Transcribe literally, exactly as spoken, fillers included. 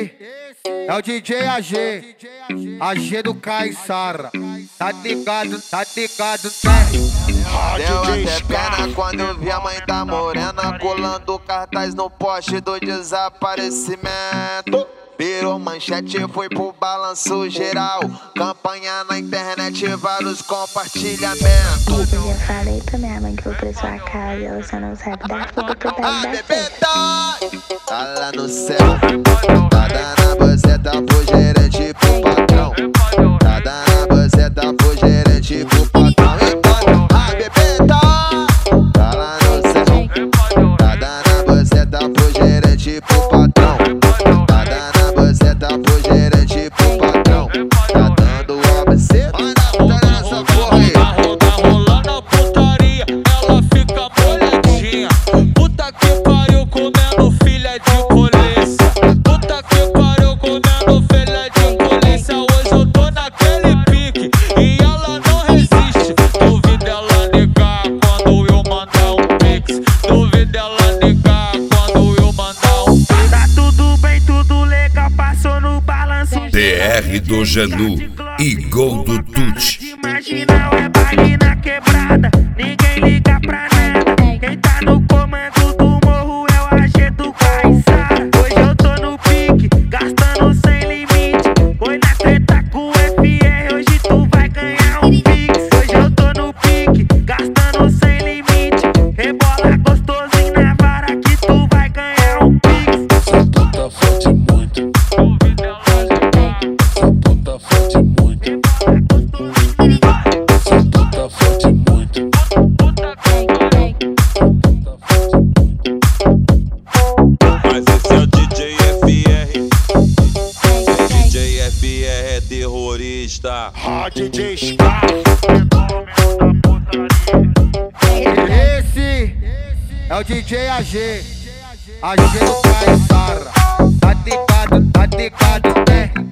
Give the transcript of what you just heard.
Esse é o D J A G, A G do Caissara. Tá ligado, tá ligado, né? Deu até pena quando eu vi a mãe da morena colando cartaz no poste do desaparecimento. Virou manchete e foi pro balanço geral. Campanha na internet, vários compartilhamentos. Eu já falei pra minha mãe que vou pra sua casa e ela só não sabe da fuga que eu Ah, dar bebê, certo. tá, tá lá no céu. Tá dando a buceta pro gerente, pro patrão. Tá dando a buceta pro gerente, pro patrão. Ah, bebê, tá, tá lá no céu. Tá dando a buceta pro gerente, pro patrão. Tá dando a buceta pro gerente, pro patrão. Tá dando a buceta. Manda puta nessa porra aí. Tá rolando a putaria, ela fica molhadinha. Puta que pariu, comendo filha de polícia. Puta que pariu, comendo filha de polícia. Hoje eu tô naquele pique e ela não resiste. Duvido ela ligar quando eu mandar um pix. Duvido ela ligar quando eu mandar um pix. Tá tudo bem, tudo legal, passou no balanço. D R do Genu e Gol do Tuti. Marginal é baile na quebrada, ninguém liga pra nada. Quem tá no comando do morro é o A G do Caissara. Hoje eu tô no pique, gastando sem limite. Foi na treta com o F R, hoje tu vai ganhar um pix. Hoje eu tô no pique, gastando sem limite. Rebola gostosinho na vara que tu vai ganhar um pix. Essa puta fode muito. Duvido ela ligar. Essa puta fode muito. Essa puta fode muito. Puta que pariu. Mas esse é o D J F R. D J F R é terrorista. Ah, D J Scar. Esse é o D J A G, A G do Caissara. Tá ligado, tá ligado, né?